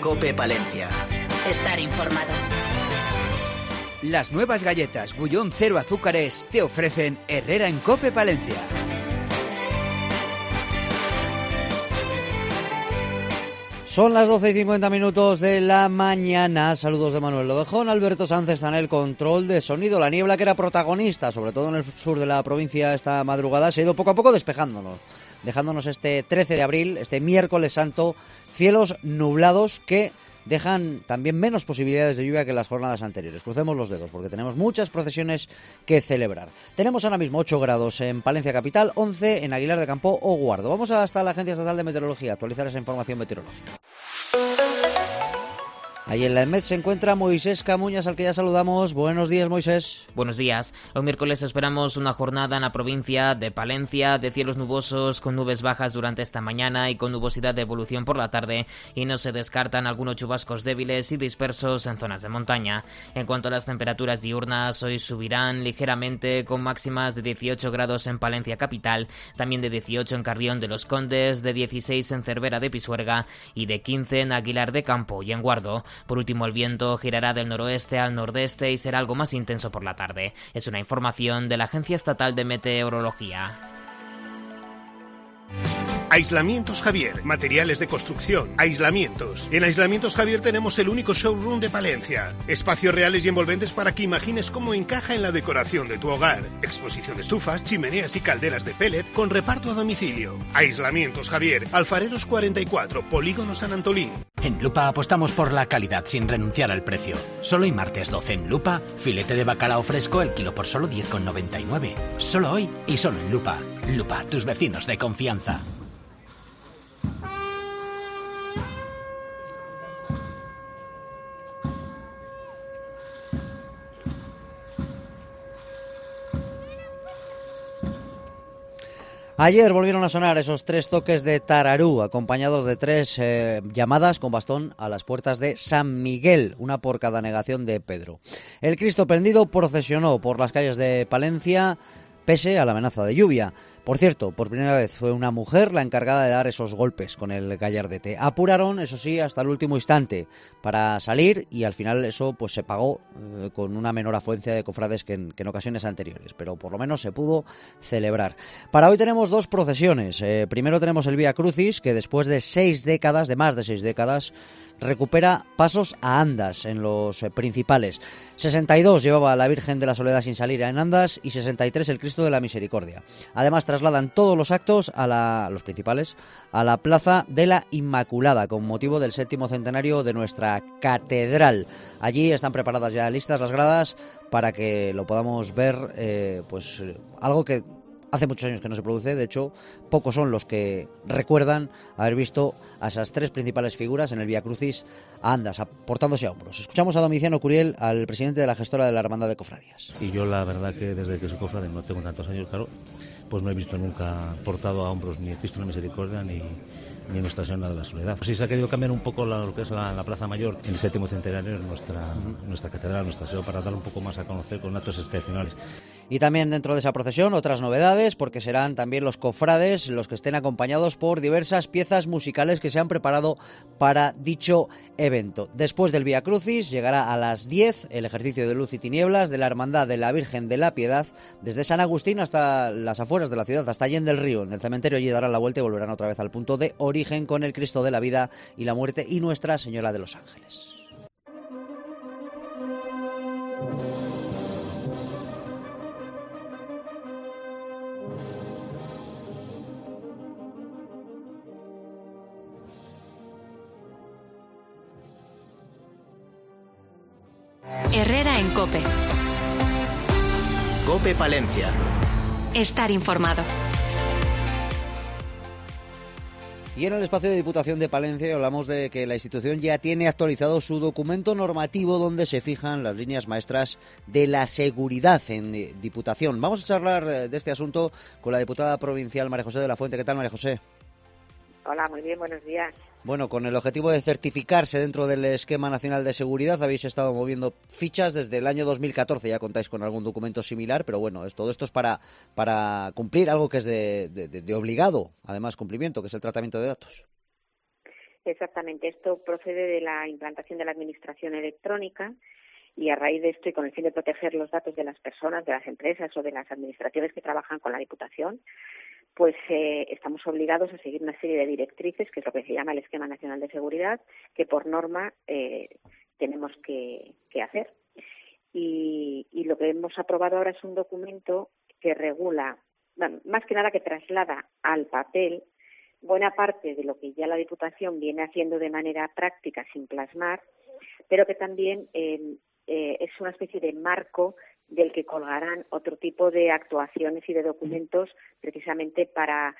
COPE Palencia. Estar informado. Las nuevas galletas Bullón Cero Azúcares te ofrecen Herrera en COPE Palencia. Son las 12:50 de la mañana. Saludos de Manuel Lobejón. Alberto Sánchez está en el control de sonido. La niebla, que era protagonista, sobre todo en el sur de la provincia esta madrugada, se ha ido poco a poco despejándonos, dejándonos este 13 de abril, este miércoles santo, cielos nublados que dejan también menos posibilidades de lluvia que las jornadas anteriores. Crucemos los dedos porque tenemos muchas procesiones que celebrar. Tenemos ahora mismo 8 grados en Palencia capital, 11 en Aguilar de Campo o Guardo. Vamos hasta la Agencia Estatal de Meteorología a actualizar esa información meteorológica. Ahí en la EMET se encuentra Moisés Camuñas, al que ya saludamos. Buenos días, Moisés. Buenos días. Hoy miércoles esperamos una jornada en la provincia de Palencia de cielos nubosos con nubes bajas durante esta mañana y con nubosidad de evolución por la tarde, y no se descartan algunos chubascos débiles y dispersos en zonas de montaña. En cuanto a las temperaturas diurnas, hoy subirán ligeramente con máximas de 18 grados en Palencia capital, también de 18 en Carrión de los Condes, de 16 en Cervera de Pisuerga y de 15 en Aguilar de Campo y en Guardo. Por último, el viento girará del noroeste al nordeste y será algo más intenso por la tarde. Es una información de la Agencia Estatal de Meteorología. Aislamientos Javier, materiales de construcción, aislamientos. En Aislamientos Javier tenemos el único showroom de Palencia. Espacios reales y envolventes para que imagines cómo encaja en la decoración de tu hogar. Exposición de estufas, chimeneas y calderas de pellet con reparto a domicilio. Aislamientos Javier, Alfareros 44, Polígono San Antolín. En Lupa apostamos por la calidad sin renunciar al precio. Solo hoy martes 12 en Lupa, filete de bacalao fresco el kilo por solo 10,99. Solo hoy y solo en Lupa. Lupa, tus vecinos de confianza. Ayer volvieron a sonar esos 3 toques de tararú, acompañados de 3 llamadas con bastón a las puertas de San Miguel, una por cada negación de Pedro. El Cristo prendido procesionó por las calles de Palencia pese a la amenaza de lluvia. Por cierto, por primera vez fue una mujer la encargada de dar esos golpes con el gallardete. Apuraron, eso sí, hasta el último instante para salir, y al final eso pues se pagó con una menor afluencia de cofrades que en ocasiones anteriores, pero por lo menos se pudo celebrar. Para hoy tenemos 2 procesiones. Primero tenemos el Vía Crucis, que después de más de 6 décadas, recupera pasos a Andas en los principales. 62 llevaba la Virgen de la Soledad sin salir en Andas y 63 el Cristo de la Misericordia. Además trasladan todos los actos los principales a la Plaza de la Inmaculada con motivo del 7º centenario de nuestra catedral. Allí están preparadas ya listas las gradas para que lo podamos ver, algo que hace muchos años que no se produce. De hecho, pocos son los que recuerdan haber visto a esas 3 principales figuras en el Vía Crucis a Andas, portándose a hombros. Escuchamos a Domiciano Curiel, al presidente de la gestora de la Hermandad de Cofradías. Y yo la verdad que desde que soy cofrade, no tengo tantos años, claro, pues no he visto nunca portado a hombros ni el Cristo de la Misericordia ni Nuestra Señora de la Soledad. Pues sí, se ha querido cambiar un poco lo que es la Plaza Mayor, el 7º centenario de nuestra catedral, nuestra Señora, para dar un poco más a conocer con actos excepcionales. Y también dentro de esa procesión otras novedades, porque serán también los cofrades los que estén acompañados por diversas piezas musicales que se han preparado para dicho evento. Después del Vía Crucis llegará a las 10 el ejercicio de luz y tinieblas de la Hermandad de la Virgen de la Piedad, desde San Agustín hasta las afueras de la ciudad, hasta Allende del Río. En el cementerio allí darán la vuelta y volverán otra vez al punto de origen con el Cristo de la Vida y la Muerte y Nuestra Señora de los Ángeles. Herrera en COPE. COPE Palencia. Estar informado. Y en el espacio de Diputación de Palencia hablamos de que la institución ya tiene actualizado su documento normativo donde se fijan las líneas maestras de la seguridad en Diputación. Vamos a charlar de este asunto con la diputada provincial María José de la Fuente. ¿Qué tal, María José? Hola, muy bien, buenos días. Bueno, con el objetivo de certificarse dentro del Esquema Nacional de Seguridad habéis estado moviendo fichas desde el año 2014, ya contáis con algún documento similar, pero bueno, todo esto es para cumplir algo que es de obligado, además, cumplimiento, que es el tratamiento de datos. Exactamente. Esto procede de la implantación de la administración electrónica y a raíz de esto y con el fin de proteger los datos de las personas, de las empresas o de las administraciones que trabajan con la Diputación, pues estamos obligados a seguir una serie de directrices, que es lo que se llama el Esquema Nacional de Seguridad, que por norma tenemos que hacer. Y lo que hemos aprobado ahora es un documento que regula, más que nada que traslada al papel buena parte de lo que ya la Diputación viene haciendo de manera práctica sin plasmar, pero que también es una especie de marco del que colgarán otro tipo de actuaciones y de documentos precisamente para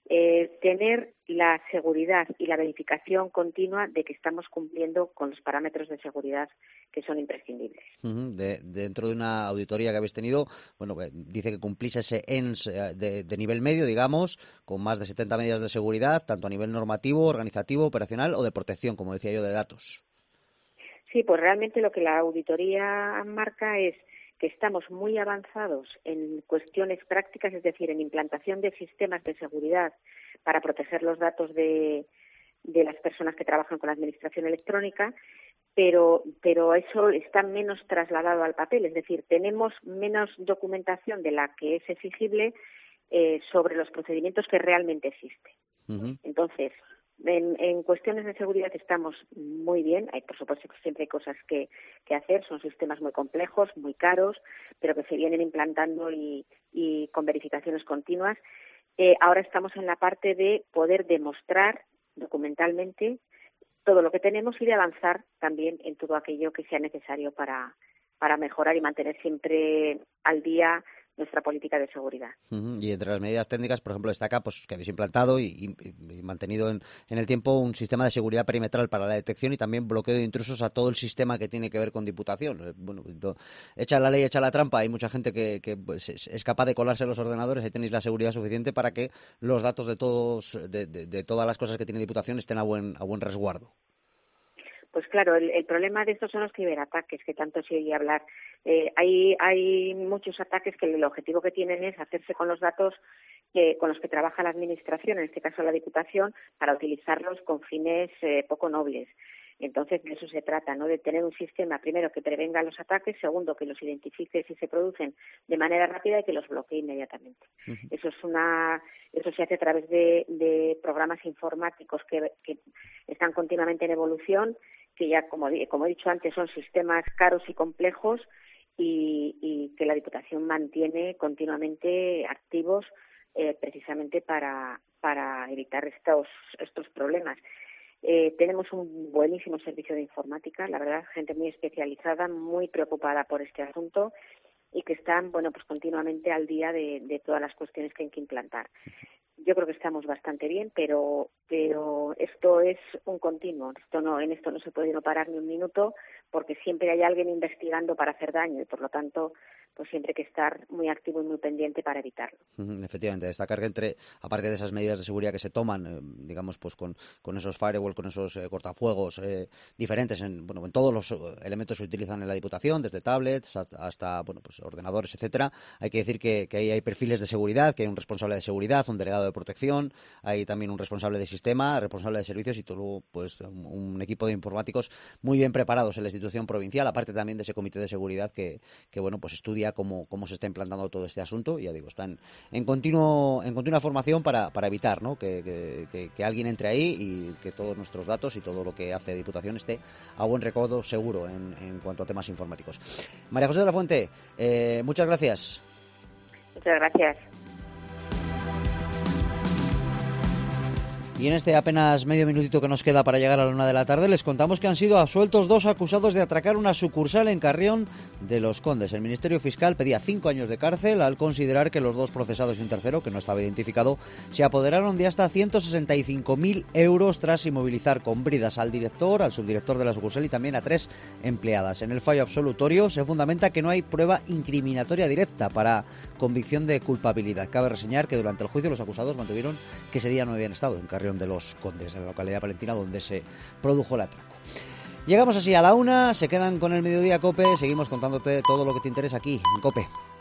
tener la seguridad y la verificación continua de que estamos cumpliendo con los parámetros de seguridad que son imprescindibles. Dentro de una auditoría que habéis tenido, bueno, dice que cumplís ese ENS de nivel medio, digamos, con más de 70 medidas de seguridad, tanto a nivel normativo, organizativo, operacional o de protección, como decía yo, de datos. Sí, pues realmente lo que la auditoría marca es que estamos muy avanzados en cuestiones prácticas, es decir, en implantación de sistemas de seguridad para proteger los datos de las personas que trabajan con la administración electrónica, pero eso está menos trasladado al papel, es decir, tenemos menos documentación de la que es exigible sobre los procedimientos que realmente existen. Entonces, en cuestiones de seguridad estamos muy bien. Hay, por supuesto, que siempre hay cosas que hacer. Son sistemas muy complejos, muy caros, pero que se vienen implantando y con verificaciones continuas. Ahora estamos en la parte de poder demostrar documentalmente todo lo que tenemos y de avanzar también en todo aquello que sea necesario para mejorar y mantener siempre al día nuestra política de seguridad. Y entre las medidas técnicas, por ejemplo, destaca pues que habéis implantado y mantenido en el tiempo un sistema de seguridad perimetral para la detección y también bloqueo de intrusos a todo el sistema que tiene que ver con Diputación. Bueno, echa la ley, echa la trampa. Hay mucha gente que pues, es capaz de colarse en los ordenadores y tenéis la seguridad suficiente para que los datos de todas las cosas que tiene Diputación estén a buen resguardo. Pues claro, el problema de estos son los ciberataques, que tanto se oye hablar. Hay muchos ataques que el objetivo que tienen es hacerse con los datos con los que trabaja la Administración, en este caso la Diputación, para utilizarlos con fines poco nobles. Entonces, de eso se trata, ¿no? De tener un sistema, primero, que prevenga los ataques, segundo, que los identifique si se producen de manera rápida y que los bloquee inmediatamente. Eso se hace a través de programas informáticos que están continuamente en evolución, que ya, como he dicho antes, son sistemas caros y complejos y que la Diputación mantiene continuamente activos precisamente para evitar estos problemas. Tenemos un buenísimo servicio de informática, la verdad, gente muy especializada, muy preocupada por este asunto y que están, pues continuamente al día de todas las cuestiones que hay que implantar. Yo creo que estamos bastante bien, pero esto es un continuo. En esto no se puede no parar ni un minuto porque siempre hay alguien investigando para hacer daño y, por lo tanto, pues siempre hay que estar muy activo y muy pendiente para evitarlo. Efectivamente, destacar que aparte de esas medidas de seguridad que se toman, digamos, pues con esos firewall, con esos cortafuegos diferentes en todos los elementos que se utilizan en la Diputación, desde tablets hasta pues ordenadores, etcétera, hay que decir que ahí hay perfiles de seguridad, que hay un responsable de seguridad, un delegado de protección, hay también un responsable de sistema, responsable de servicios y todo pues un equipo de informáticos muy bien preparados en la institución provincial, aparte también de ese comité de seguridad que pues estudia cómo se está implantando todo este asunto. Ya digo, están en continua formación para evitar, ¿no? que alguien entre ahí y que todos nuestros datos y todo lo que hace Diputación esté a buen recaudo seguro en cuanto a temas informáticos. María José de la Fuente, muchas gracias. Muchas gracias. Y en este apenas medio minutito que nos queda para llegar a la 1 de la tarde, les contamos que han sido absueltos 2 acusados de atracar una sucursal en Carrión de los Condes. El Ministerio Fiscal pedía 5 años de cárcel al considerar que los 2 procesados y un tercero, que no estaba identificado, se apoderaron de hasta 165.000 euros tras inmovilizar con bridas al director, al subdirector de la sucursal y también a 3 empleadas. En el fallo absolutorio se fundamenta que no hay prueba incriminatoria directa para convicción de culpabilidad. Cabe reseñar que durante el juicio los acusados mantuvieron que ese día no habían estado en Carrión de los Condes, en la localidad palentina donde se produjo el atraco. Llegamos así a la 1, se quedan con el Mediodía COPE, seguimos contándote todo lo que te interesa aquí en COPE.